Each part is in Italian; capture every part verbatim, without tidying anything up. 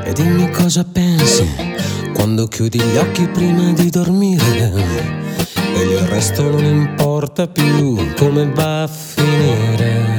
E dimmi cosa pensi quando chiudi gli occhi prima di dormire e il resto non importa più come va a finire.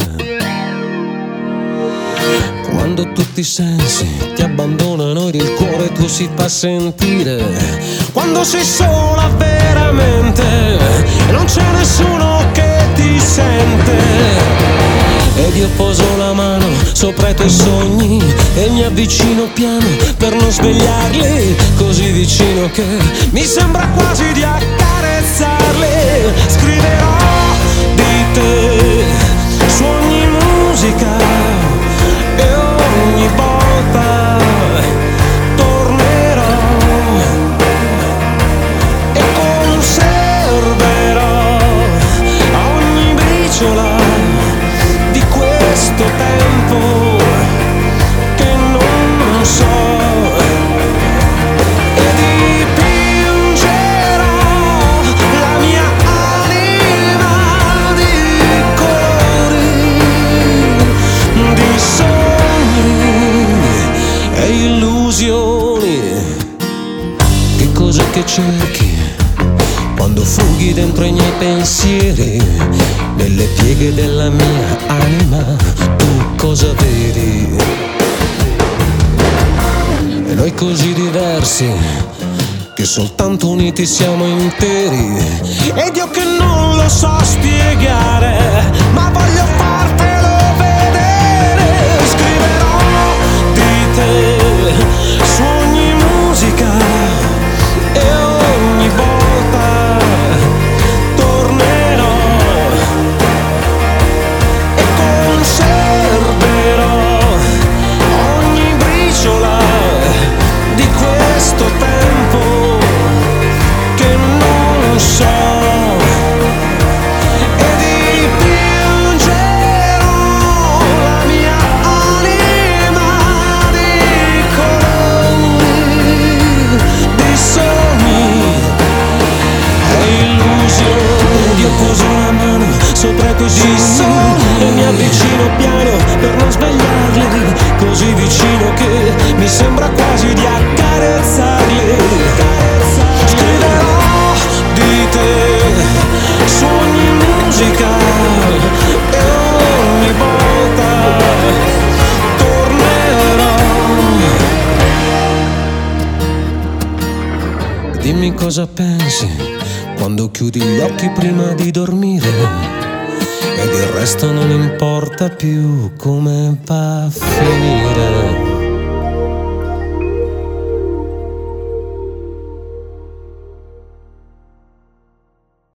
Quando tutti i sensi ti abbandonano ed il cuore tu si fa sentire, quando sei sola veramente e non c'è nessuno che ti sente. Ed io poso la mano sopra i tuoi sogni e mi avvicino piano per non svegliarli, così vicino che mi sembra quasi di accarezzarli. Scriverò di te su ogni musica e ogni volta tornerò e conserverò ogni briciola di questo tempo che non so, e dipingerò la mia anima di colori, di sogni e illusioni. Che cos'è che cerchi quando fughi dentro i miei pensieri? Nelle pieghe della mia anima tu cosa vedi? E noi così diversi che soltanto uniti siamo interi. Ed io che non lo so spiegare, ma voglio fartelo vedere. Scriverò di te su ogni musica e ogni volta tornerò e conserverò ogni briciola di questo tempo che non so, e dipingerò la mia anima di colori, di sogni e illusioni. Io poso la mano sopra i tuoi sogni e mi avvicino piano per non svegliarli, così vicino che mi sembra quasi di accarezzarli. Scriverò di te su ogni musica e ogni volta tornerò. Dimmi cosa pensi quando chiudi gli occhi prima di dormire ed il resto non importa più come va a finire.